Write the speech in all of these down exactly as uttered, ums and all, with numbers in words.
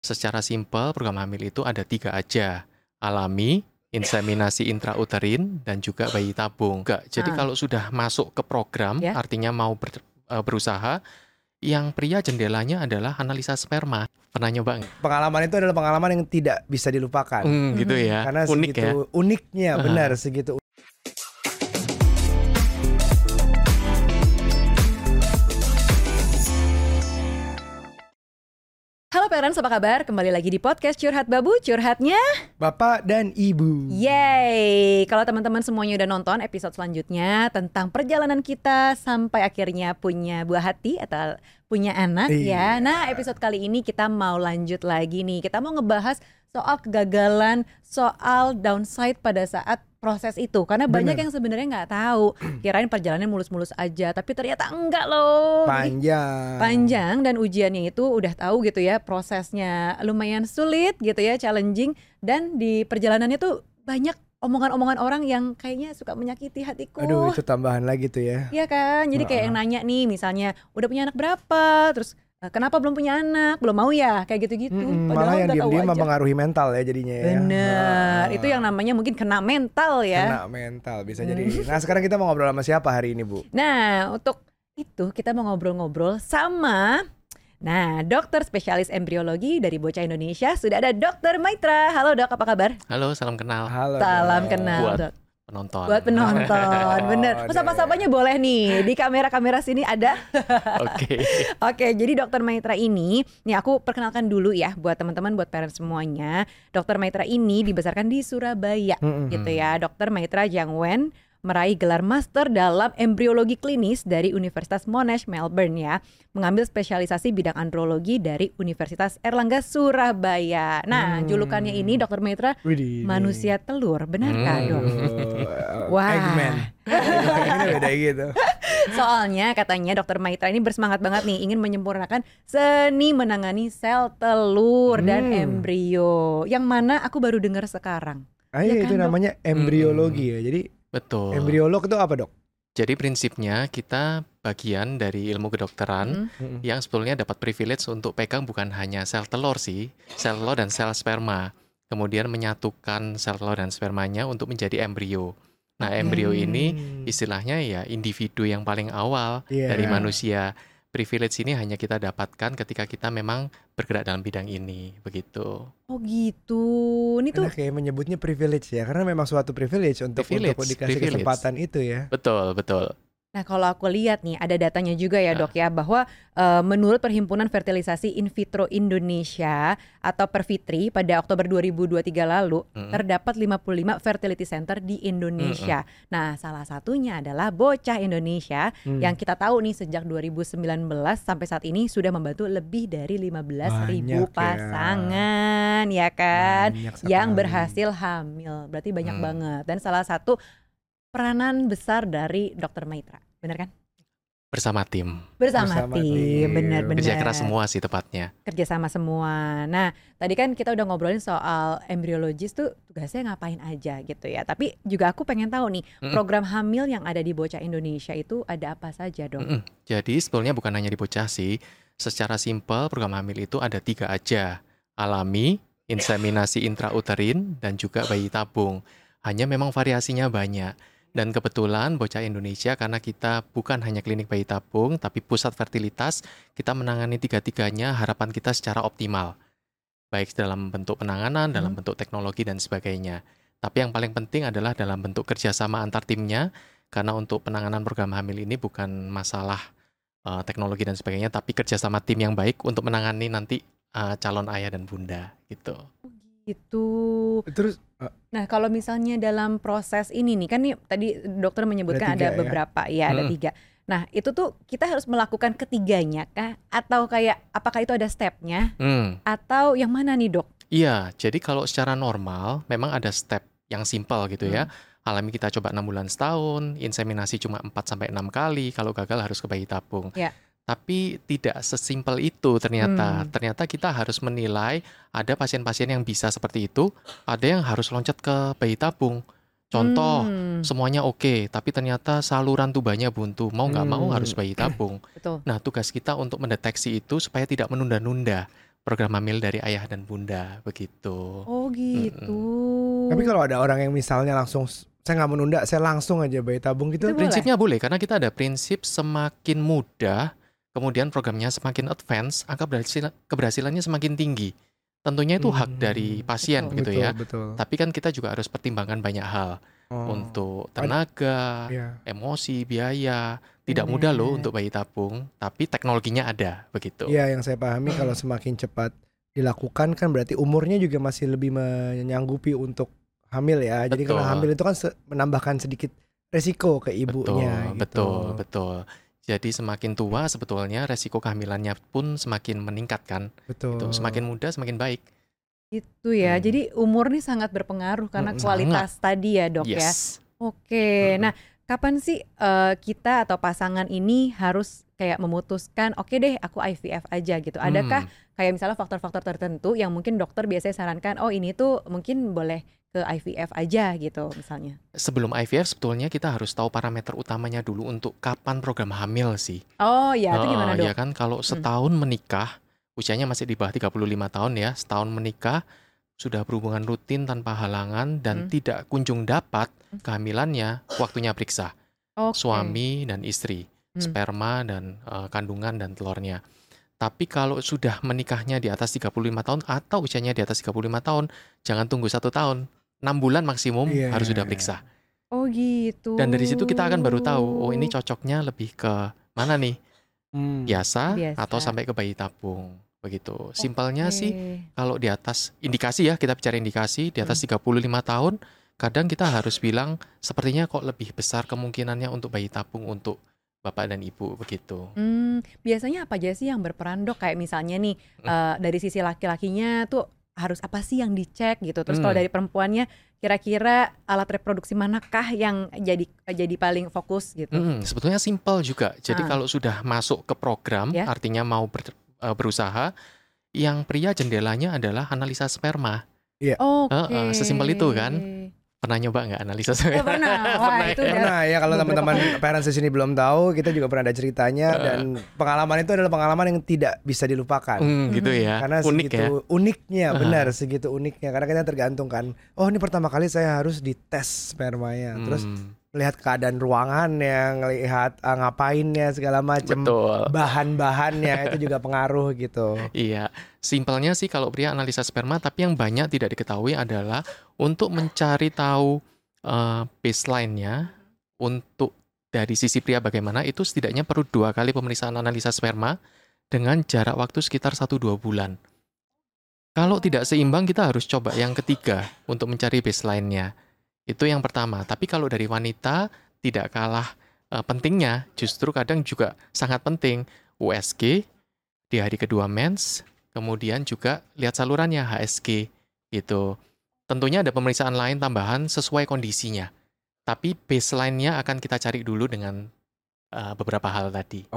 Secara simpel, program hamil itu ada tiga aja. Alami, inseminasi intrauterin, dan juga bayi tabung. Enggak. Jadi Ah. kalau sudah masuk ke program, Ya. artinya mau ber- eh, berusaha, yang pria jendelanya adalah analisa sperma. Pernah nyoba nggak? Pengalaman itu adalah pengalaman yang tidak bisa dilupakan. Hmm, gitu Mhm. ya. Karena Unik segitu ya. uniknya, Ah. benar segitu. Halo parents, apa kabar? Kembali lagi di podcast Curhat Babu, curhatnya Bapak dan Ibu. yeay. Kalau teman-teman semuanya udah nonton episode selanjutnya tentang perjalanan kita sampai akhirnya punya buah hati atau punya anak Iya. ya. Nah, episode kali ini kita mau lanjut lagi nih. Kita mau ngebahas soal kegagalan, soal downside pada saat proses itu. Karena banyak Bener. yang sebenarnya nggak tahu. Kirain perjalanannya mulus-mulus aja, tapi ternyata enggak loh. Jadi Panjang. panjang dan ujiannya itu udah tahu gitu ya, prosesnya lumayan sulit gitu ya, challenging, dan di perjalanannya tuh banyak omongan-omongan orang yang kayaknya suka menyakiti hatiku. Aduh, itu tambahan lagi tuh ya. Iya kan, jadi kayak yang nanya nih, misalnya udah punya anak berapa, terus "Eh, kenapa belum punya anak, belum mau ya, kayak gitu-gitu. Mm-mm, Padahal malah yang udah tahu diam-diam aja. mempengaruhi mental ya jadinya ya. Bener, Ah. itu yang namanya mungkin kena mental ya. Kena mental bisa jadi. Nah, sekarang kita mau ngobrol sama siapa hari ini, Bu? Nah, untuk itu kita mau ngobrol-ngobrol sama nah dokter spesialis embriologi dari Bocah Indonesia. Sudah ada Dokter Maitra. Halo Dok, apa kabar? Halo, salam kenal Halo. Salam Dok. kenal Buat Dok. penonton. Buat penonton, bener. Oh, Oh, sapa-sapanya boleh nih di kamera-kamera sini ada. Oke. Oke, jadi Dokter Maitra ini, nih aku perkenalkan dulu ya buat teman-teman, buat parents semuanya. Dokter Maitra ini dibesarkan di Surabaya, Mm-mm. gitu ya. Dokter Maitra Jangwen meraih gelar master dalam embriologi klinis dari Universitas Monash Melbourne ya, mengambil spesialisasi bidang andrologi dari Universitas Erlangga Surabaya. Nah, Hmm. julukannya ini Dokter Maitra Widih, manusia telur, benarkah Hmm. Dok? Oh, Wah. Eggman. Ini beda gitu. Soalnya katanya Dokter Maitra ini bersemangat banget nih ingin menyempurnakan seni menangani sel telur dan Hmm. embrio. Yang mana aku baru dengar sekarang. Ah, Ya iya, kan, itu Dok? namanya embriologi ya. Jadi Betul. embriolog itu apa, Dok? Jadi prinsipnya kita bagian dari ilmu kedokteran Mm. Mm-mm. yang sebetulnya dapat privilege untuk pegang bukan hanya sel telur sih, sel telur dan sel sperma. Kemudian menyatukan sel telur dan spermanya untuk menjadi embrio. Nah, embrio ini Hmm. istilahnya ya individu yang paling awal Iya. dari manusia. Privilege ini hanya kita dapatkan ketika kita memang bergerak dalam bidang ini, begitu. Oh gitu. Ini tuh Enak kayak menyebutnya privilege ya, karena memang suatu privilege untuk Privilege, untuk dikasih privilege. kesempatan itu ya. Betul, betul. Nah, kalau aku lihat nih ada datanya juga ya Nah. Dok ya, bahwa eh, menurut Perhimpunan Fertilisasi In Vitro Indonesia atau Perfitri pada Oktober dua ribu dua puluh tiga lalu Mm. terdapat lima puluh lima fertility center di Indonesia. Nah, salah satunya adalah Bocah Indonesia Hmm. yang kita tahu nih sejak dua ribu sembilan belas sampai saat ini sudah membantu lebih dari lima belas ribu Banyak ya. pasangan ya kan Banyak yang sekali. berhasil hamil. Berarti banyak Hmm. banget. Dan salah satu peranan besar dari Dokter Maitra, benar kan? Bersama tim. Bersama, Bersama tim, tim. benar-benar. Kerja keras semua sih tepatnya. Kerjasama semua. Nah, tadi kan kita udah ngobrolin soal embriologis tuh tugasnya ngapain aja gitu ya. Tapi juga aku pengen tahu nih, Mm-mm. program hamil yang ada di Bocah Indonesia itu ada apa saja dong? Mm-mm. Jadi sebetulnya bukan hanya di Bocah sih. Secara simpel program hamil itu ada tiga aja. Alami, inseminasi intrauterin, dan juga bayi tabung. Hanya memang variasinya banyak. Dan kebetulan Bocah Indonesia karena kita bukan hanya klinik bayi tabung, tapi pusat fertilitas, kita menangani tiga-tiganya harapan kita secara optimal. Baik dalam bentuk penanganan, dalam Hmm. bentuk teknologi, dan sebagainya. Tapi yang paling penting adalah dalam bentuk kerjasama antar timnya, karena untuk penanganan program hamil ini bukan masalah uh, teknologi dan sebagainya, tapi kerjasama tim yang baik untuk menangani nanti uh, calon ayah dan bunda gitu. Gitu. Terus uh, Nah, kalau misalnya dalam proses ini nih, kan nih tadi dokter menyebutkan Ada ada, tiga ya? beberapa, ya ada Hmm. tiga. Nah, itu tuh kita harus melakukan ketiganya kah? Atau kayak apakah itu ada stepnya? Hmm. Atau yang mana nih dok? Iya, jadi kalau secara normal memang ada step yang simpel gitu ya. Hmm. Alami kita coba enam bulan setahun, inseminasi cuma empat sampai enam kali, kalau gagal harus ke bayi tabung. Ya. Tapi tidak sesimpel itu ternyata. Hmm. Ternyata kita harus menilai ada pasien-pasien yang bisa seperti itu, ada yang harus loncat ke bayi tabung. Contoh, Hmm, semuanya oke, tapi ternyata saluran tubuhnya buntu. Mau nggak mau Hmm. harus bayi tabung. betul. Nah, tugas kita untuk mendeteksi itu supaya tidak menunda-nunda. program hamil dari ayah dan bunda begitu. Oh gitu. Tapi kalau ada orang yang misalnya langsung saya nggak menunda, saya langsung aja bayi tabung gitu. Itu boleh? Prinsipnya boleh karena kita ada prinsip semakin mudah, kemudian programnya semakin advance, angka berhasil- keberhasilannya semakin tinggi. Tentunya itu hak Hmm, dari pasien betul. begitu betul, ya. betul. Tapi kan kita juga harus pertimbangkan banyak hal Oh, untuk tenaga, iya. emosi, biaya. Tidak mudah loh Bener. untuk bayi tabung, tapi teknologinya ada begitu. Iya, yang saya pahami kalau semakin cepat dilakukan kan berarti umurnya juga masih lebih menyanggupi untuk hamil ya. Jadi Betul. kalau hamil itu kan se- menambahkan sedikit resiko ke ibunya Betul, gitu. betul, betul. Jadi semakin tua sebetulnya resiko kehamilannya pun semakin meningkat kan. Betul. Itu semakin muda semakin baik. Gitu ya. Hmm. Jadi umur nih sangat berpengaruh karena Mm-mm. kualitas tadi ya dok ya. Yes. Oke. Mm-mm. Nah kapan sih eh, kita atau pasangan ini harus kayak memutuskan oke deh aku I V F aja gitu. Adakah Hmm. kayak misalnya faktor-faktor tertentu yang mungkin dokter biasanya sarankan oh ini tuh mungkin boleh ke I V F aja gitu misalnya. Sebelum I V F sebetulnya kita harus tahu parameter utamanya dulu untuk kapan program hamil sih. Oh ya itu Heeh, gimana dok? ya kan kalau setahun menikah, usianya masih di bawah tiga puluh lima tahun ya, setahun menikah sudah berhubungan rutin tanpa halangan dan Hmm. tidak kunjung dapat kehamilannya, waktunya periksa Oke. suami dan istri, Hmm. sperma dan eh, kandungan dan telurnya. Tapi kalau sudah menikahnya di atas tiga puluh lima tahun atau usianya di atas tiga puluh lima tahun, jangan tunggu satu tahun. enam bulan maksimum Iya, harus iya, sudah iya. periksa. Oh gitu. Dan dari situ kita akan baru tahu, oh ini cocoknya lebih ke mana nih? Hmm. Biasa, Biasa. atau sampai ke bayi tabung. Begitu. Simpelnya Oke. sih kalau di atas indikasi ya, kita bicara indikasi di atas tiga puluh lima tahun, kadang kita harus bilang sepertinya kok lebih besar kemungkinannya untuk bayi tabung untuk bapak dan ibu begitu. Hmm, biasanya apa aja sih yang berperan dok? Kayak misalnya nih Hmm. eh, dari sisi laki-lakinya tuh harus apa sih yang dicek gitu. Terus kalau Hmm. dari perempuannya kira-kira alat reproduksi manakah yang jadi jadi paling fokus gitu? Hmm, sebetulnya simpel juga. Jadi Ah. kalau sudah masuk ke program, Ya. artinya mau ber- eh, berusaha, yang pria jendelanya adalah analisa sperma. Oke. Heeh, sesimpel itu kan. Pernah nyoba nggak analisa sperma? Oh, pernah. Wah, Pernah itu ya? udah Pernah ya kalau beberapa teman-teman parents di sini belum tahu, kita juga pernah ada ceritanya dan pengalaman itu adalah pengalaman yang tidak bisa dilupakan. Hmm, gitu ya. Karena Unik segitu ya. uniknya, Ah. benar segitu uniknya. Karena kita tergantung kan. Oh ini pertama kali saya harus dites spermanya, terus Hmm, melihat keadaan ruangannya, ngelihat uh, ngapainnya segala macam, betul. bahan-bahannya itu juga pengaruh gitu. Iya, simpelnya sih kalau pria analisa sperma, tapi yang banyak tidak diketahui adalah untuk mencari tahu eh, baseline-nya untuk dari sisi pria bagaimana itu setidaknya perlu dua kali pemeriksaan analisa sperma dengan jarak waktu sekitar satu dua bulan. Kalau tidak seimbang kita harus coba yang ketiga untuk mencari baseline-nya. Itu yang pertama. Tapi kalau dari wanita tidak kalah eh, pentingnya, justru kadang juga sangat penting U S G di hari kedua mens, kemudian juga lihat salurannya H S G gitu. Tentunya ada pemeriksaan lain tambahan sesuai kondisinya. Tapi baseline-nya akan kita cari dulu dengan uh, beberapa hal tadi.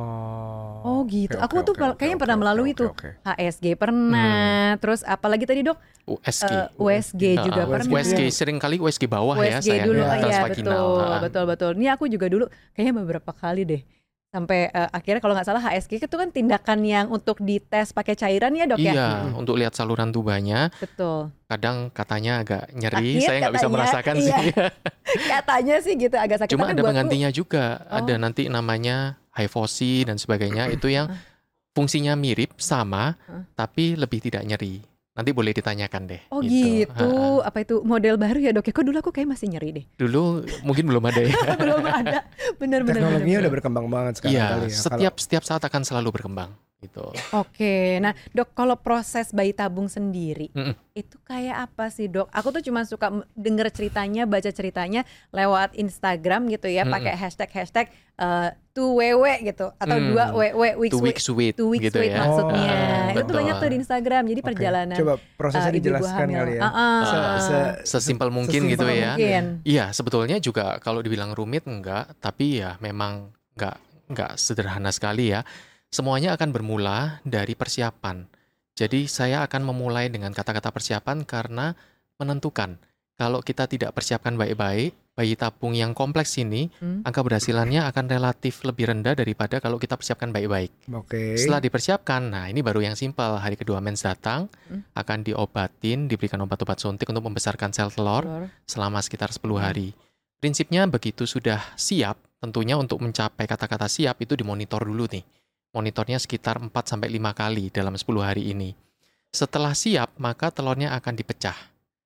Oh. Oh gitu. Oke, Aku oke, tuh oke, pel- oke, kayaknya oke, pernah oke, melalui oke, tuh oke. H S G pernah. Terus apalagi tadi dok? U S G. Eh, U S G juga Uh, pernah. U S G sering kali U S G bawah ya U S G sayangnya, dulu, ya, oh, iya transvaginal. betul, Ha-ha. betul betul. Ini aku juga dulu kayaknya beberapa kali deh. Sampai eh, akhirnya kalau nggak salah H S G itu kan tindakan yang untuk dites pakai cairan ya dok ya? Iya, Mm-mm. untuk lihat saluran tubuhnya, Betul. kadang katanya agak nyeri, Sakit saya nggak bisa katanya, merasakan iya. sih. Katanya sih gitu agak sakit. Cuma tapi ada buatku- penggantinya juga, Oh. ada nanti namanya hyposi dan sebagainya, itu yang fungsinya mirip, sama, Heeh. tapi lebih tidak nyeri. Nanti boleh ditanyakan deh. Oh gitu, Ha-ha. apa itu model baru ya dok ya? Kok dulu aku kayak masih nyeri deh. Dulu mungkin belum ada ya. Belum ada, bener-bener. Teknologinya udah berkembang banget sekarang Iya, kali ya. setiap setiap saat akan selalu berkembang gitu. Oke, nah dok kalau proses bayi tabung sendiri Mm-mm. itu kayak apa sih dok? Aku tuh cuma suka m- denger ceritanya, baca ceritanya lewat Instagram gitu ya, Mm-mm. pakai hashtag hashtag eh, two W W gitu atau Hmm, dua W W weeks Two wait, weeks wait, two weeks gitu wait ya. maksudnya. Oh, Itu betul. banyak tuh di Instagram. Jadi Oke. perjalanan Coba prosesnya eh, ibu-ibu dijelaskan hamil. kali ya. Ah, ah, Se- ah. se- Sesimpel mungkin sesimpel gitu ya. Mungkin. Iya, sebetulnya juga kalau dibilang rumit enggak, tapi ya memang enggak enggak sederhana sekali ya. Semuanya akan bermula dari persiapan. Jadi saya akan memulai dengan kata-kata persiapan karena menentukan kalau kita tidak persiapkan baik-baik, bayi tabung yang kompleks ini, Hmm. angka berhasilannya akan relatif lebih rendah daripada kalau kita persiapkan baik-baik. Oke. Setelah dipersiapkan, nah ini baru yang simpel. Hari kedua mens datang, Hmm. akan diobatin, diberikan obat-obat suntik untuk membesarkan sel telur Telur. selama sekitar sepuluh Hmm. hari. Prinsipnya begitu sudah siap, tentunya untuk mencapai kata-kata siap itu dimonitor dulu nih. Monitornya sekitar empat sampai lima kali dalam sepuluh hari ini. Setelah siap, maka telurnya akan dipecah.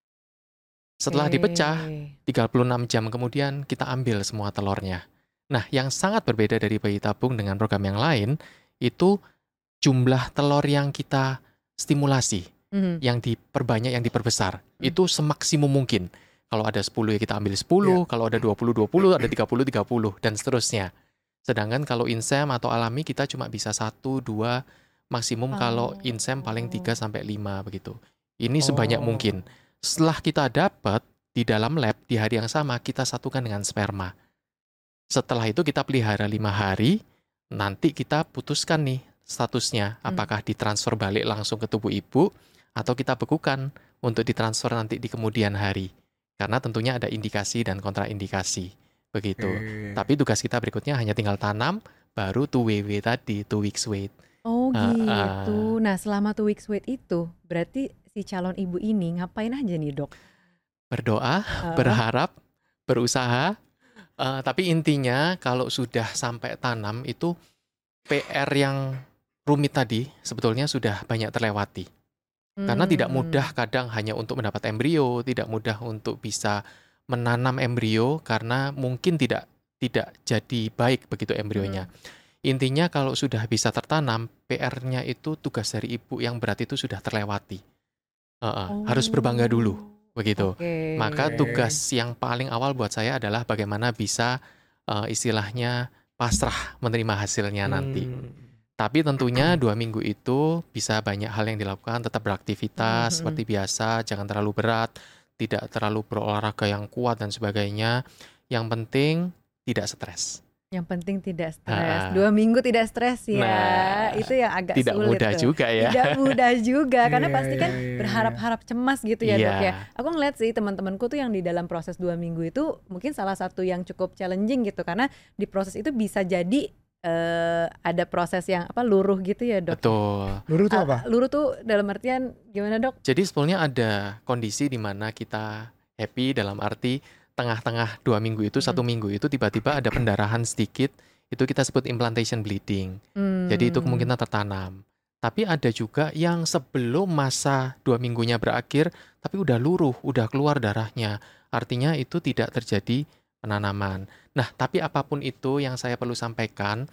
Setelah dipecah, Oke. tiga puluh enam jam kemudian kita ambil semua telurnya. Nah, yang sangat berbeda dari bayi tabung dengan program yang lain, itu jumlah telur yang kita stimulasi, Hmm. yang diperbanyak, yang diperbesar. Hmm. Itu semaksimum mungkin. Kalau ada sepuluh ya kita ambil sepuluh, kalau ada dua puluh, dua puluh, ada tiga puluh, tiga puluh, dan seterusnya. Sedangkan kalau insem atau alami kita cuma bisa satu, dua, maksimum kalau insem paling tiga sampai lima begitu. Ini sebanyak Oh. mungkin. Setelah kita dapat di dalam lab di hari yang sama, kita satukan dengan sperma. Setelah itu kita pelihara lima hari, nanti kita putuskan nih statusnya, Hmm. apakah ditransfer balik langsung ke tubuh ibu atau kita bekukan untuk ditransfer nanti di kemudian hari. Karena tentunya ada indikasi dan kontraindikasi begitu. Oke. Tapi tugas kita berikutnya hanya tinggal tanam, baru two W W tadi, two weeks wait. Oh Heeh. gitu. Nah selama two weeks wait itu berarti si calon ibu ini ngapain aja nih dok? Berdoa, Heeh. berharap, berusaha. Eh, tapi intinya kalau sudah sampai tanam itu P R yang rumit tadi sebetulnya sudah banyak terlewati. Karena tidak Hmm. mudah kadang hanya untuk mendapat embrio, tidak mudah untuk bisa menanam embrio karena mungkin tidak tidak jadi baik begitu embrionya. Hmm. Intinya kalau sudah bisa tertanam, P R-nya itu tugas dari ibu yang berat itu sudah terlewati. Heeh, harus berbangga dulu begitu. Oke. Maka Oke. tugas yang paling awal buat saya adalah bagaimana bisa eh, istilahnya pasrah menerima hasilnya nanti. Hmm. Tapi tentunya dua minggu itu bisa banyak hal yang dilakukan, tetap beraktivitas Mhm. seperti biasa, jangan terlalu berat, tidak terlalu berolahraga yang kuat dan sebagainya. Yang penting tidak stres. Yang penting tidak stres. Ah. Dua minggu tidak stres ya. Nah, Itu yang agak tidak sulit mudah tuh. juga ya. Tidak mudah juga karena Iya, pasti kan iya, iya, berharap-harap cemas gitu ya dok Iya. ya. Aku ngeliat sih teman-temanku tuh yang di dalam proses dua minggu itu mungkin salah satu yang cukup challenging gitu karena di proses itu bisa jadi eh, ada proses yang apa luruh gitu ya dok. Betul. Luruh itu Ah, apa? luruh tuh dalam artian gimana dok? Jadi sebetulnya ada kondisi di mana kita happy dalam arti tengah-tengah dua minggu itu, Mhm. satu minggu itu tiba-tiba ada pendarahan sedikit, itu kita sebut implantation bleeding. Jadi itu Hmm. kemungkinan tertanam. Tapi ada juga yang sebelum masa dua minggunya berakhir, tapi udah luruh, udah keluar darahnya. Artinya itu tidak terjadi penanaman. Nah, tapi apapun itu yang saya perlu sampaikan,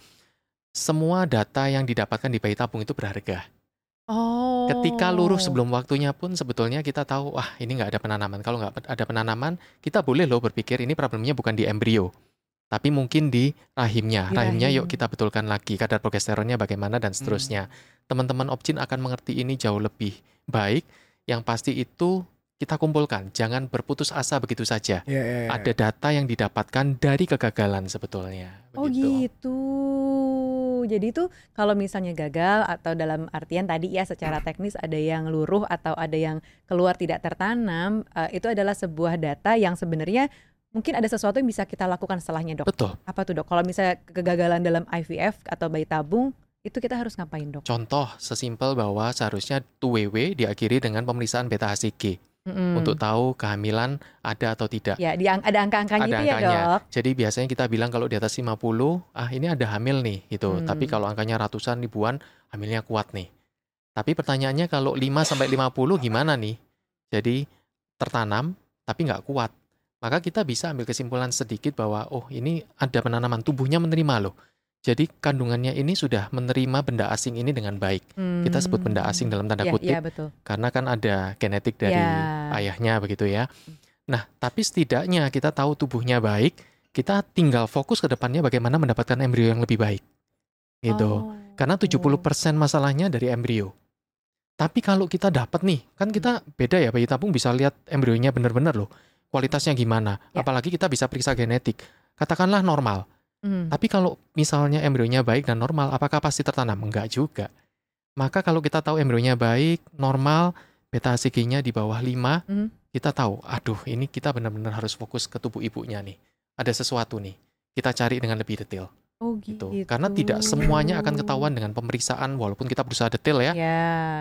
semua data yang didapatkan di bayi tabung itu berharga. Oh. Ketika luruh sebelum waktunya pun sebetulnya kita tahu, wah ini nggak ada penanaman. Kalau nggak ada penanaman, kita boleh loh berpikir ini problemnya bukan di embrio, tapi mungkin di rahimnya. Di Rahimnya rahim. yuk kita betulkan lagi, kadar progesteronnya bagaimana dan seterusnya. Teman-teman Opjin akan mengerti ini jauh lebih baik. Yang pasti itu kita kumpulkan, jangan berputus asa begitu saja. Iya, iya, iya. Ada data yang didapatkan dari kegagalan sebetulnya. Oh Begitu. gitu. Jadi itu kalau misalnya gagal atau dalam artian tadi ya secara teknis ada yang luruh atau ada yang keluar tidak tertanam, eh, itu adalah sebuah data yang sebenarnya mungkin ada sesuatu yang bisa kita lakukan setelahnya dok. Betul. Apa tuh dok? Kalau misalnya kegagalan dalam I V F atau bayi tabung, itu kita harus ngapain dok? Contoh sesimpel bahwa seharusnya two W W diakhiri dengan pemeriksaan beta H C G. Mm-mm. Untuk tahu kehamilan ada atau tidak. Ya, di ang- ada angka-angkanya Ada itu ya angkanya. dok. Jadi biasanya kita bilang kalau di atas lima puluh, ah ini ada hamil nih gitu. Hmm. Tapi kalau angkanya ratusan ribuan, hamilnya kuat nih. Tapi pertanyaannya kalau lima sampai lima puluh gimana nih? Jadi tertanam tapi nggak kuat. Maka kita bisa ambil kesimpulan sedikit bahwa oh ini ada penanaman, tubuhnya menerima loh. Jadi kandungannya ini sudah menerima benda asing ini dengan baik. Kita sebut benda asing dalam tanda Iya, kutip. iya betul. Karena kan ada genetik dari Ya. ayahnya begitu ya. Nah, tapi setidaknya kita tahu tubuhnya baik, kita tinggal fokus ke depannya bagaimana mendapatkan embrio yang lebih baik. Gitu. Oh. Karena tujuh puluh persen masalahnya dari embrio. Tapi kalau kita dapat nih, kan kita beda ya, bayi tabung bisa lihat embrionya benar-benar loh. Kualitasnya gimana? Ya. Apalagi kita bisa periksa genetik. Katakanlah normal. Hmm. Tapi kalau misalnya embrionya baik dan normal, apakah pasti tertanam? Enggak juga. Maka kalau kita tahu embrionya baik, normal, beta H C G-nya di bawah lima, Hmm. kita tahu, aduh ini kita benar-benar harus fokus ke tubuh ibunya nih. Ada sesuatu nih, kita cari dengan lebih detail. Oh Gitu. gitu. Karena tidak semuanya akan ketahuan dengan pemeriksaan, walaupun kita berusaha detail ya. Ya.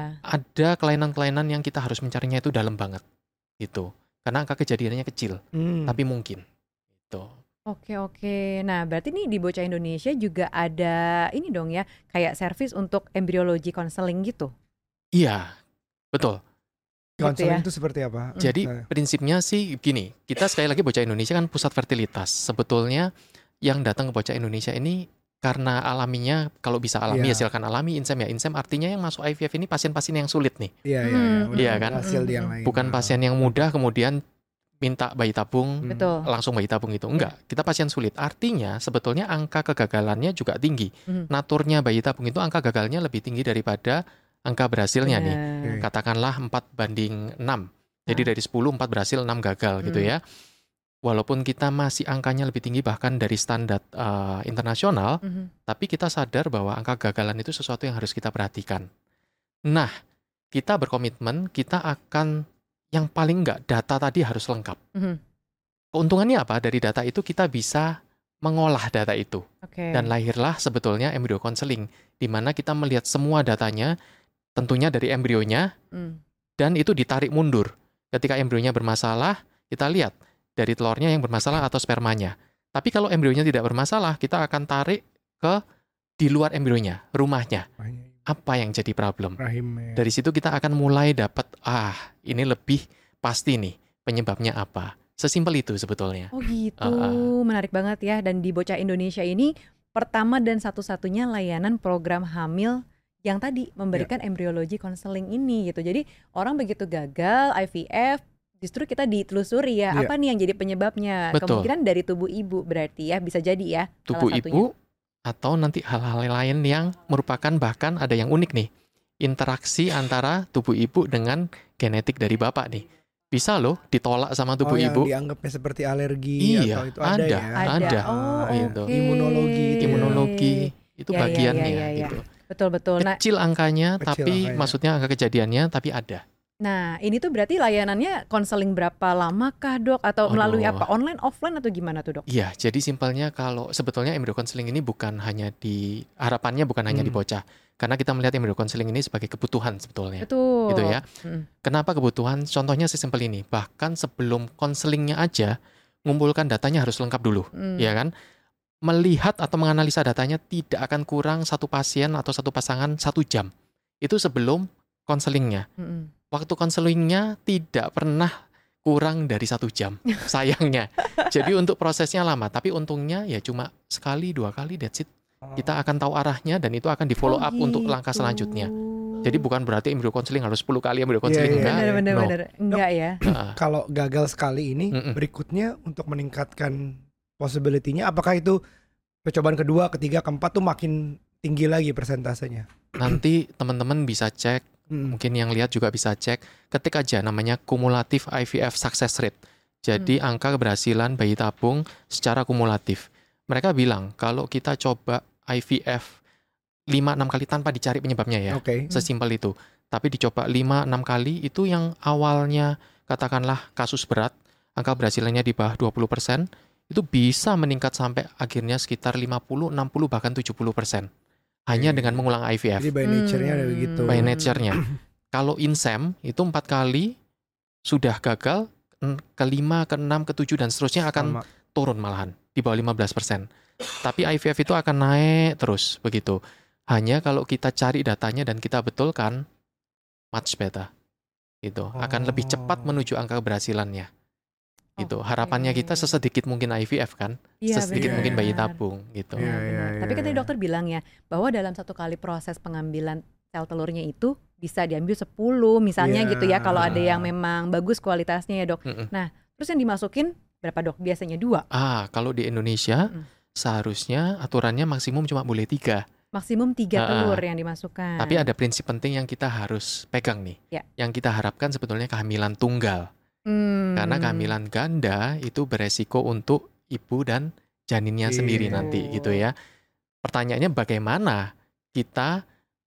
Ada kelainan-kelainan yang kita harus mencarinya itu dalam banget. Gitu. Karena angka kejadiannya kecil, Hmm. tapi mungkin. Gitu. Oke oke. Nah, berarti nih di Bocah Indonesia juga ada ini dong ya, kayak servis untuk embryology counseling gitu. Iya, betul. Konseling ya. itu seperti apa? Jadi Misalnya. prinsipnya sih gini, kita sekali lagi Bocah Indonesia kan pusat fertilitas. Sebetulnya yang datang ke Bocah Indonesia ini karena alaminya, kalau bisa alami Iya. ya silakan alami, insem ya insem, artinya yang masuk I V F ini pasien-pasien yang sulit nih. Iya iya iya. Hmm, Udah iya ada kan? Hasil di yang Hmm, lain. Bukan Ah. pasien yang mudah kemudian minta bayi tabung, Hmm. Betul. langsung bayi tabung itu. Enggak, kita pasien sulit. Artinya sebetulnya angka kegagalannya juga tinggi. Hmm. Naturnya bayi tabung itu angka gagalnya lebih tinggi daripada angka berhasilnya nih. Benar. Katakanlah empat banding enam. Jadi Ah. dari sepuluh, empat berhasil, enam gagal gitu Hmm. ya. Walaupun kita masih angkanya lebih tinggi bahkan dari standar uh, internasional, Mhm. tapi kita sadar bahwa angka gagalan itu sesuatu yang harus kita perhatikan. Nah, kita berkomitmen, kita akan yang paling enggak data tadi harus lengkap. Mhm. Keuntungannya apa? Dari data itu kita bisa mengolah data itu. Oke. Dan lahirlah sebetulnya embryo counseling, di mana kita melihat semua datanya, tentunya dari embrionya, Hmm. dan itu ditarik mundur. Ketika embrionya bermasalah, kita lihat dari telurnya yang bermasalah atau spermanya. Tapi kalau embrionya tidak bermasalah, kita akan tarik ke di luar embrionya, rumahnya. Apa yang jadi problem? Rahimnya. Dari situ kita akan mulai dapat, ah ini lebih pasti nih penyebabnya apa. Sesimpel itu sebetulnya. Oh gitu, Ah, ah. menarik banget ya. Dan di Bocah Indonesia ini pertama dan satu-satunya layanan program hamil yang tadi memberikan embryology counseling ini gitu. Jadi orang begitu gagal I V F, justru kita ditelusuri ya, Iya. apa nih yang jadi penyebabnya? Betul. Kemungkinan dari tubuh ibu berarti ya, bisa jadi ya. Tubuh salah satunya. ibu atau nanti hal-hal lain yang merupakan bahkan ada yang unik nih. Interaksi antara tubuh ibu dengan genetik dari bapak nih. Bisa loh ditolak sama tubuh Oh, yang ibu. dianggapnya seperti alergi Iya, atau itu ada, ada, ya. Ada. ada. Oh, Gitu. oke. Imunologi gitu ya. Imunologi itu Ya, ya, bagiannya ya, ya, ya. gitu. Betul-betul. Nah, Kecil angkanya, Kecil tapi angkanya. maksudnya angka kejadiannya tapi ada. nah ini tuh berarti layanannya konseling berapa lama kah dok? Atau melalui Aduh. apa? Online, offline atau gimana tuh dok? Iya, jadi simpelnya kalau sebetulnya embryo counseling ini bukan hanya di harapannya bukan hanya di Hmm. bocah. Karena kita melihat embryo counseling ini sebagai kebutuhan sebetulnya. Betul. Gitu ya. Mm. Kenapa kebutuhan? Contohnya sesimpel ini. Bahkan sebelum konselingnya aja, ngumpulkan datanya harus lengkap dulu, Mm. ya kan? Melihat atau menganalisa datanya tidak akan kurang satu pasien atau satu pasangan satu jam. Itu sebelum konselingnya. Mm-mm. Waktu konselingnya tidak pernah kurang dari satu jam, sayangnya. Jadi untuk prosesnya lama, tapi untungnya ya cuma sekali dua kali that's it. Kita akan tahu arahnya dan itu akan di follow Oh, up untuk langkah gitu. selanjutnya. Jadi bukan berarti embryo counseling harus sepuluh kali embryo Iya, counseling iya, enggak. iya. Bener bener No. bener. Enggak ya. Nah, Kalau gagal sekali ini, Mm-mm. berikutnya untuk meningkatkan possibility-nya, apakah itu percobaan kedua, ketiga, keempat tuh makin tinggi lagi persentasenya? nanti teman-teman bisa cek, Hmm. mungkin yang lihat juga bisa cek, ketik aja namanya kumulatif I V F success rate. Jadi angka keberhasilan bayi tabung secara kumulatif. Mereka bilang kalau kita coba I V F lima enam kali tanpa dicari penyebabnya ya. Oke. Sesimpel itu. Tapi dicoba lima enam kali itu yang awalnya katakanlah kasus berat, angka berhasilannya di bawah dua puluh persen, itu bisa meningkat sampai akhirnya sekitar lima puluh, enam puluh, bahkan tujuh puluh persen. Hanya Oke. dengan mengulang I V F. Jadi by nature-nya ada begitu. By nature-nya. Kalau insem itu empat kali sudah gagal, en- ke lima, ke enam, ke tujuh, dan seterusnya akan Sama. turun malahan di bawah lima belas persen. Tapi I V F itu akan naik terus begitu. Hanya kalau kita cari datanya dan kita betulkan, much better. Gitu. Akan lebih cepat Oh. menuju angka keberhasilannya. Gitu. Oke. Harapannya kita sesedikit mungkin I V F kan, Iya, sesedikit benar. mungkin bayi tabung gitu. Iya, Benar, iya, benar. iya, Tapi kan tadi iya. dokter bilang ya bahwa dalam satu kali proses pengambilan sel telurnya itu bisa diambil sepuluh misalnya Iya. gitu ya kalau ada yang memang bagus kualitasnya ya dok. Mm-mm. Nah terus yang dimasukin berapa dok? Biasanya dua, Ah, kalau di Indonesia Mm-mm. seharusnya aturannya maksimum cuma boleh tiga. maksimum tiga Ah, telur yang dimasukkan. Tapi ada prinsip penting yang kita harus pegang nih. Ya. Yang kita harapkan sebetulnya kehamilan tunggal. Hmm. Karena kehamilan ganda itu beresiko untuk ibu dan janinnya Iya. sendiri nanti gitu ya. Pertanyaannya bagaimana kita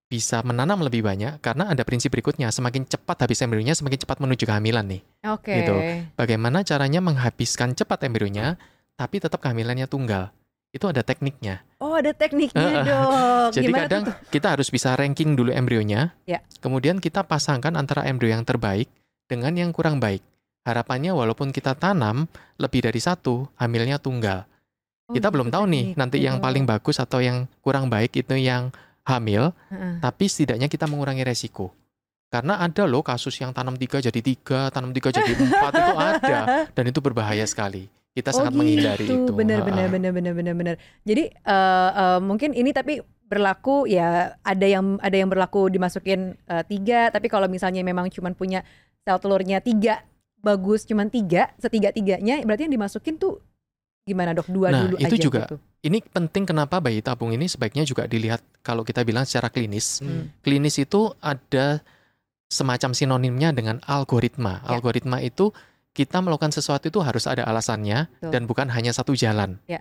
bisa menanam lebih banyak karena ada prinsip berikutnya, semakin cepat habis embrionya semakin cepat menuju kehamilan nih. Oke. Gitu. Bagaimana caranya menghabiskan cepat embrionya tapi tetap kehamilannya tunggal? Itu ada tekniknya. Oh, ada tekniknya, Heeh. Dok. Jadi Gimana kadang tuh? kita harus bisa ranking dulu embrionya. Ya. Kemudian kita pasangkan antara embrio yang terbaik dengan yang kurang baik. Harapannya walaupun kita tanam lebih dari satu, hamilnya tunggal. Oh, Kita belum gitu tahu nih tekniknya, nanti yang paling Dok. bagus atau yang kurang baik itu yang hamil, Heeh. tapi setidaknya kita mengurangi resiko. Karena ada loh kasus yang tanam tiga jadi tiga, tanam tiga jadi empat itu ada, dan itu berbahaya sekali. Kita Oh sangat menghindari gitu, itu. benar benar Ha-ha. benar benar benar benar. Jadi eh, eh, mungkin ini tapi berlaku ya ada yang ada yang berlaku dimasukin eh, tiga, tapi kalau misalnya memang cuman punya sel telurnya tiga bagus cuman tiga setiga tiganya berarti yang dimasukin tuh gimana dok dua Nah, dulu itu aja juga. gitu. Ini penting kenapa bayi tabung ini sebaiknya juga dilihat kalau kita bilang secara klinis. Hmm. Klinis itu ada semacam sinonimnya dengan algoritma. Ya. Algoritma itu kita melakukan sesuatu itu harus ada alasannya Betul. dan bukan hanya satu jalan. Ya.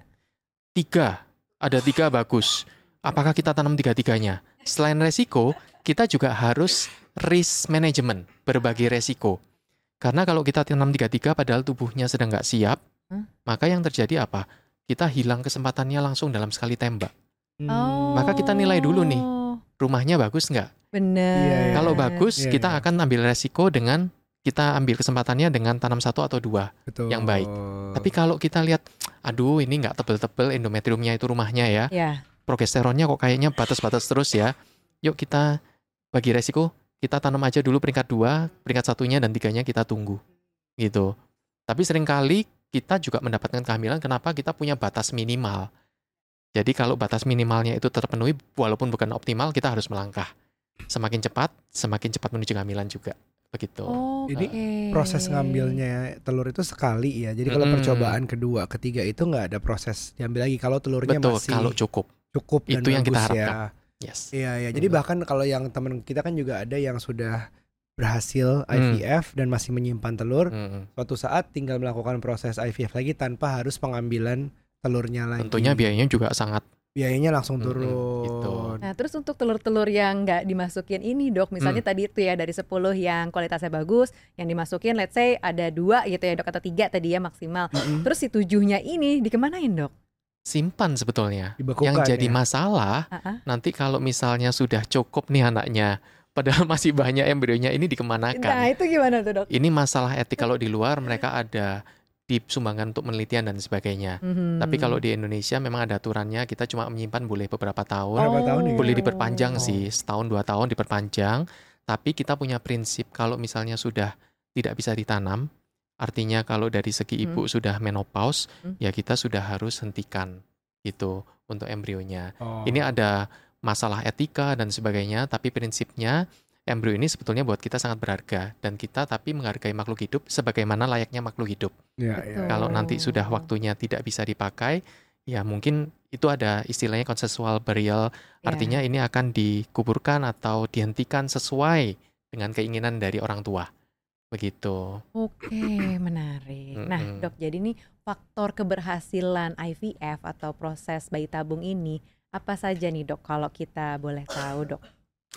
Tiga, ada tiga bagus. Apakah kita tanam tiga-tiganya? Selain resiko, kita juga harus risk management, berbagi resiko. Karena kalau kita tanam tiga-tiga padahal tubuhnya sedang nggak siap, Hmm. maka yang terjadi apa? Kita hilang kesempatannya langsung dalam sekali tembak. Oh. Maka kita nilai dulu nih. Rumahnya bagus nggak? Benar. Iya, iya. Kalau bagus, Iya, kita iya. akan ambil resiko dengan kita ambil kesempatannya dengan tanam satu atau dua Betul. yang baik. Tapi kalau kita lihat, aduh ini nggak tebel-tebel endometriumnya itu rumahnya ya, Ya. progesteronnya kok kayaknya batas-batas terus ya. Yuk kita bagi resiko, kita tanam aja dulu peringkat dua, peringkat satunya dan tiganya kita tunggu. Gitu. Tapi seringkali kita juga mendapatkan kehamilan kenapa kita punya batas minimal. Jadi kalau batas minimalnya itu terpenuhi, walaupun bukan optimal, kita harus melangkah. Semakin cepat, semakin cepat menuju kehamilan juga. Begitu. Oh, Jadi, oke. Proses ngambilnya telur itu sekali ya. Jadi kalau Mm-mm. percobaan kedua, ketiga itu nggak ada proses diambil lagi. Kalau telurnya Betul, masih kalau cukup. cukup dan Itu yang kita bagus ya. harapkan. Yes. Iya, iya. Jadi Mm. bahkan kalau yang teman kita kan juga ada yang sudah berhasil I V F dan masih menyimpan telur, Mm-mm. suatu saat tinggal melakukan proses I V F lagi tanpa harus pengambilan telurnya lagi. Tentunya biayanya juga sangat biayanya langsung Mm-mm, turun. gitu. Nah, terus untuk telur-telur yang nggak dimasukin ini, Dok, misalnya Hmm. tadi itu ya dari sepuluh yang kualitasnya bagus, yang dimasukin let's say ada dua gitu ya, Dok, atau tiga tadi ya maksimal. Mm-mm. Terus si tujuhnya ini dikemanain, Dok? simpan sebetulnya. Dibekukan Yang jadi ya. masalah Ah-ah. nanti kalau misalnya sudah cukup nih anaknya, padahal masih banyak embrionya ini Nah, dikemanakan. itu gimana tuh, Dok? Ini masalah etik kalau di luar mereka ada disumbangkan untuk penelitian dan sebagainya. Mhm. Tapi kalau di Indonesia memang ada aturannya, kita cuma menyimpan boleh beberapa tahun. Berapa tahun ya? Boleh diperpanjang Oh. sih, setahun dua tahun diperpanjang. Tapi kita punya prinsip kalau misalnya sudah tidak bisa ditanam, artinya kalau dari segi ibu sudah menopause, Hmm. ya kita sudah harus hentikan gitu untuk embrionya. Oh. Ini ada masalah etika dan sebagainya, tapi prinsipnya embrio ini sebetulnya buat kita sangat berharga dan kita tapi menghargai makhluk hidup sebagaimana layaknya makhluk hidup. Ya, Betul. ya. Kalau nanti sudah waktunya tidak bisa dipakai, ya mungkin itu ada istilahnya consensual burial, Ya. artinya ini akan dikuburkan atau dihentikan sesuai dengan keinginan dari orang tua. Begitu. Oke, menarik. Nah, Mm-mm. Dok, jadi nih faktor keberhasilan I V F atau proses bayi tabung ini apa saja nih, Dok, kalau kita boleh tahu, Dok?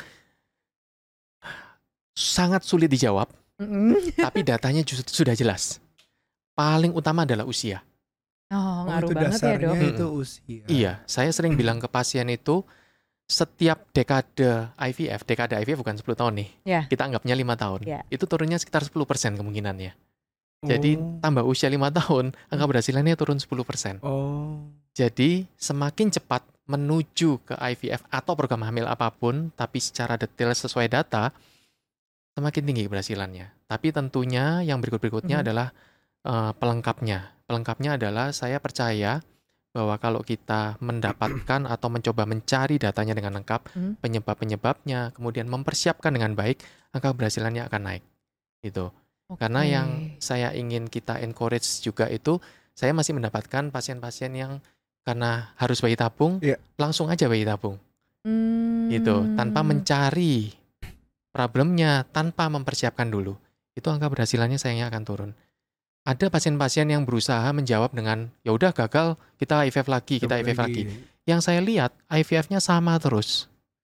Sangat sulit dijawab, Mm-mm. tapi datanya justru sudah jelas. Paling utama adalah usia. Oh, Oh, ngaruh itu banget ya, dasarnya Dok. itu usia. Iya, saya sering bilang ke pasien itu, setiap dekade I V F, dekade I V F bukan sepuluh tahun nih, Ya. kita anggapnya lima tahun, Ya. itu turunnya sekitar sepuluh persen kemungkinannya. Jadi Oh. tambah usia lima tahun, angka berhasilannya turun sepuluh persen. Oh. Jadi semakin cepat menuju ke I V F atau program hamil apapun, tapi secara detail sesuai data, semakin tinggi keberhasilannya. Tapi tentunya yang berikut-berikutnya Mhm. adalah eh, pelengkapnya. Pelengkapnya adalah saya percaya bahwa kalau kita mendapatkan atau mencoba mencari datanya dengan lengkap, Mhm. penyebab-penyebabnya, kemudian mempersiapkan dengan baik, angka keberhasilannya akan naik. Gitu. Karena Oke. yang saya ingin kita encourage juga itu, saya masih mendapatkan pasien-pasien yang karena harus bayi tabung, Iya. langsung aja bayi tabung. Hmm. Gitu. Tanpa mencari problemnya, tanpa mempersiapkan dulu. Itu angka berhasilannya sayangnya akan turun. Ada pasien-pasien yang berusaha menjawab dengan, ya udah gagal, kita I V F lagi, kita I V F lagi. Yang saya lihat I V F-nya sama terus.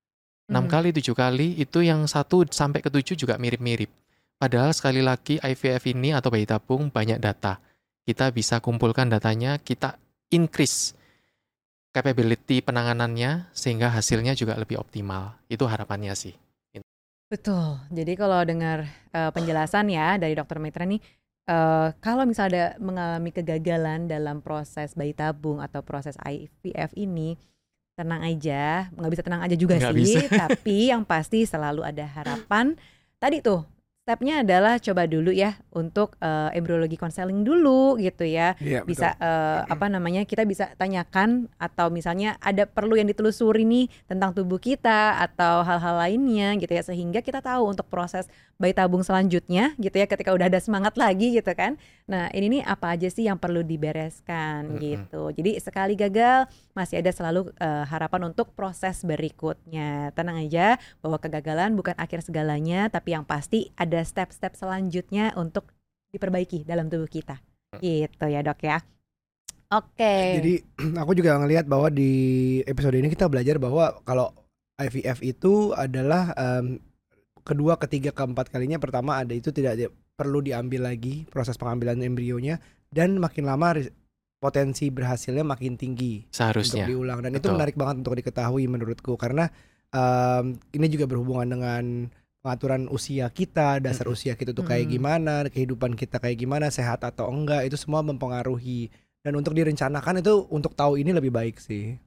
enam Mhm. kali, tujuh kali, itu yang satu sampai ke tujuh juga mirip-mirip. Padahal sekali lagi I V F ini atau bayi tabung banyak data. Kita bisa kumpulkan datanya, kita increase capability penanganannya sehingga hasilnya juga lebih optimal. Itu harapannya sih. Betul. Jadi kalau dengar uh, penjelasan ya dari Dokter Mitra nih, uh, kalau misalnya ada mengalami kegagalan dalam proses bayi tabung atau proses I V F ini, tenang aja, nggak bisa tenang aja juga Nggak bisa. sih, tapi yang pasti selalu ada harapan. Tadi tuh stepnya adalah coba dulu ya untuk uh, embriologi konseling dulu gitu ya. Iya, Bisa betul. uh, apa namanya kita bisa tanyakan atau misalnya ada perlu yang ditelusuri nih tentang tubuh kita atau hal-hal lainnya gitu ya, sehingga kita tahu untuk proses bayi tabung selanjutnya gitu ya ketika udah ada semangat lagi gitu kan. Nah ini nih apa aja sih yang perlu dibereskan Mm-mm. gitu. Jadi sekali gagal masih ada selalu uh, harapan untuk proses berikutnya. Tenang aja bahwa kegagalan bukan akhir segalanya, tapi yang pasti ada step-step selanjutnya untuk diperbaiki dalam tubuh kita. Gitu ya dok ya. Oke. Jadi aku juga ngelihat bahwa di episode ini kita belajar bahwa kalau I V F itu adalah em, kedua, ketiga, keempat kalinya. Pertama ada itu tidak di- perlu diambil lagi proses pengambilan embrionya, dan makin lama ris- potensi berhasilnya makin tinggi untuk Seharusnya. diulang. Dan itu Betul. menarik banget untuk diketahui menurutku, karena em, ini juga berhubungan dengan pengaturan usia kita, dasar Mm-mm. usia kita tuh kayak Mm-mm. gimana, kehidupan kita kayak gimana, sehat atau enggak, itu semua mempengaruhi. Dan untuk direncanakan itu untuk tahu ini lebih baik sih.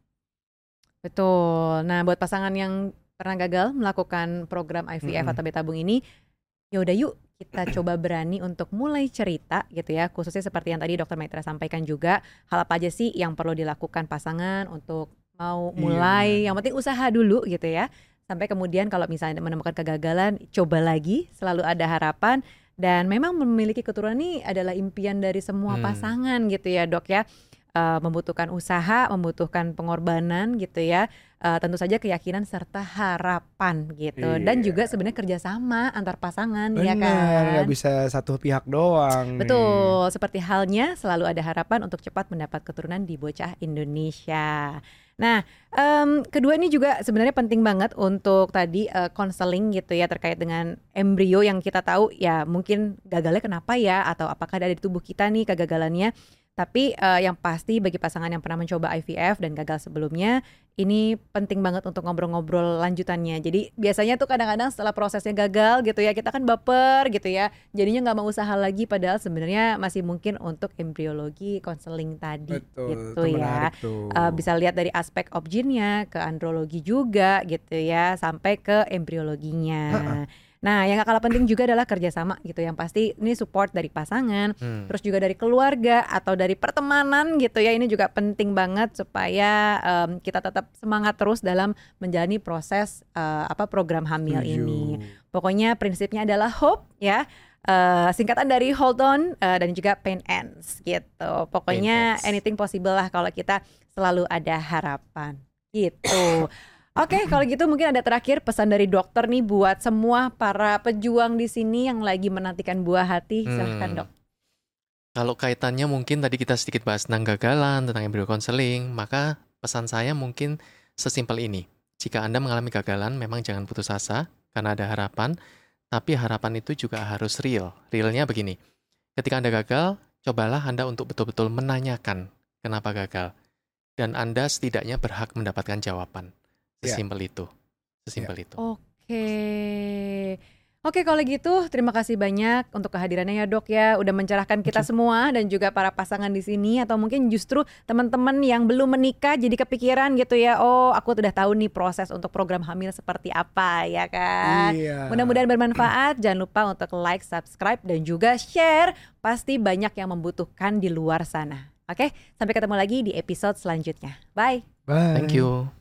Betul. Nah, buat pasangan yang pernah gagal melakukan program I V F Mm-mm. atau bayi tabung ini, ya udah yuk kita coba berani untuk mulai cerita gitu ya, khususnya seperti yang tadi Dokter Maitra sampaikan juga, hal apa aja sih yang perlu dilakukan pasangan untuk mau Iya, mulai, benar. yang penting usaha dulu gitu ya. Sampai kemudian kalau misalnya menemukan kegagalan, coba lagi, selalu ada harapan. Dan memang memiliki keturunan ini adalah impian dari semua Hmm. pasangan gitu ya dok ya. Uh, membutuhkan usaha, membutuhkan pengorbanan gitu ya. Uh, tentu saja keyakinan serta harapan gitu. Dan Iya. juga sebenarnya kerjasama antar pasangan ya Bener, kan. nggak bisa satu pihak doang nih. Betul, seperti halnya selalu ada harapan untuk cepat mendapat keturunan di bocah Indonesia. Nah, em, kedua ini juga sebenarnya penting banget untuk tadi konseling gitu ya terkait dengan embrio yang kita tahu ya mungkin gagalnya kenapa ya atau apakah ada di tubuh kita nih kegagalannya. Tapi eh, yang pasti bagi pasangan yang pernah mencoba I V F dan gagal sebelumnya, ini penting banget untuk ngobrol-ngobrol lanjutannya. Jadi biasanya tuh kadang-kadang setelah prosesnya gagal gitu ya, kita kan baper gitu ya, jadinya nggak mau usaha lagi padahal sebenarnya masih mungkin untuk embriologi konseling tadi. Betul, Gitu itu ya. menarik tuh. Uh, bisa lihat dari aspek objinnya ke andrologi juga gitu ya sampai ke embriologinya. Ha-ha. Nah yang gak kalah penting juga adalah kerjasama gitu, yang pasti ini support dari pasangan, Hmm. terus juga dari keluarga atau dari pertemanan gitu ya, ini juga penting banget supaya um, kita tetap semangat terus dalam menjalani proses uh, apa program hamil Setuju. ini. Pokoknya prinsipnya adalah hope ya. Uh, singkatan dari hold on uh, dan juga pain ends gitu. Pokoknya Pain ends. anything possible lah kalau kita selalu ada harapan gitu. Oke, kalau gitu mungkin ada terakhir pesan dari dokter nih buat semua para pejuang di sini yang lagi menantikan buah hati. Silahkan Hmm. dok. Kalau kaitannya mungkin tadi kita sedikit bahas tentang gagalan, tentang embryo counseling, maka pesan saya mungkin sesimpel ini. Jika Anda mengalami gagalan, memang jangan putus asa karena ada harapan, tapi harapan itu juga harus real. Realnya begini, ketika Anda gagal, cobalah Anda untuk betul-betul menanyakan kenapa gagal. Dan Anda setidaknya berhak mendapatkan jawaban. Ya. Sesimpel itu. Sesimpel itu. Oke. Oke kalau gitu terima kasih banyak untuk kehadirannya ya dok ya, udah mencerahkan kita semua dan juga para pasangan di sini, atau mungkin justru teman-teman yang belum menikah jadi kepikiran gitu ya, oh aku udah tahu nih proses untuk program hamil seperti apa ya kan. Iya. Mudah-mudahan bermanfaat. Jangan lupa untuk like, subscribe dan juga share, pasti banyak yang membutuhkan di luar sana. Oke, sampai ketemu lagi di episode selanjutnya. Bye. Bye. Thank you.